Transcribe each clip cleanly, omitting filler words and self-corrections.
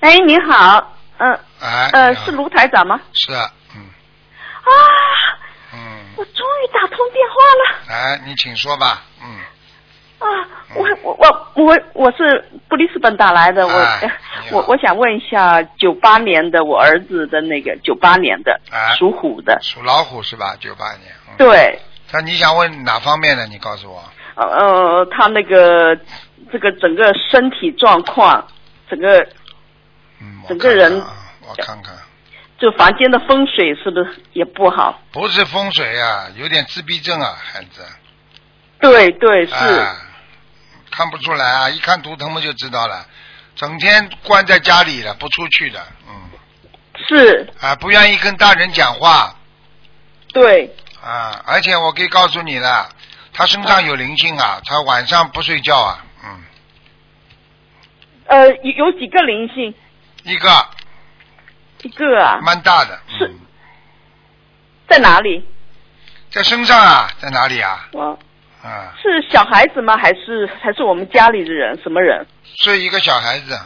哎，你好，是卢台长吗？ 是啊， 我终于打通电话了。 哎，你请说吧， 我是布里斯本打来的，我想问一下，98年的我儿子的那个98年的，属虎的， 属老虎是吧？98年， 对。 那你想问哪方面的？你告诉我。 他那个这个整个身体状况，整个人， 我看看。 就房间的风水是不是也不好？ 不是风水啊，有点自闭症啊，孩子。 对对是。 看不出来啊，一看图腾嘛就知道了，整天关在家里了，不出去的， 是。 不愿意跟大人讲话。 对。 而且我可以告诉你了，他身上有灵性啊，他晚上不睡觉啊， 有几个灵性？ 一个啊。蛮大的。 是。在哪里？ 在身上啊，在哪里啊？ 是小孩子吗？还是我们家里的人？什么人？ 是一个小孩子。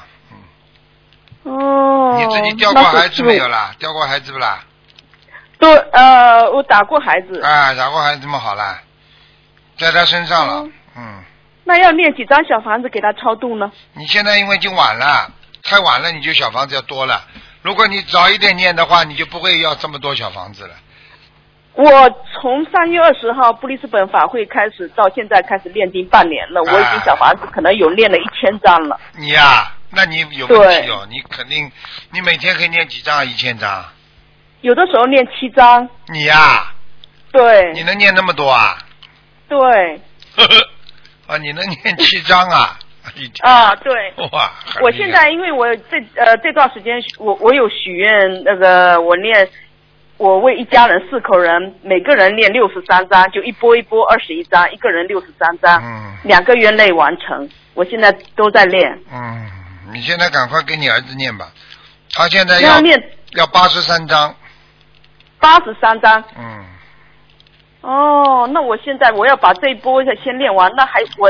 你自己掉过孩子没有啦？掉过孩子不啦？ 我打过孩子。 打过孩子嘛，好了，在他身上了。 那要念几张小房子给他超度呢？ 你现在因为已经晚了，太晚了，你就小房子要多了。如果你早一点念的话，你就不会要这么多小房子了。 我从3月20号布里斯本法会开始到现在开始练经半年了，我已经小房子可能有练了1000张了。 你呀，那你有问题哦，你肯定，你每天可以念几张啊？1000张？ 有的时候念7张。 你呀？ 对。 你能念那么多啊？ 对。 你能念7张啊？ 对。 哇！ 我现在因为我这段时间我有许愿，那个我为一家人4口人，每个人念63张，就一波21张，一个人63张，2个月内完成。我现在都在练。 你现在赶快给你儿子念吧，他现在要83张。 83张。那我现在我要把这一波先练完，那我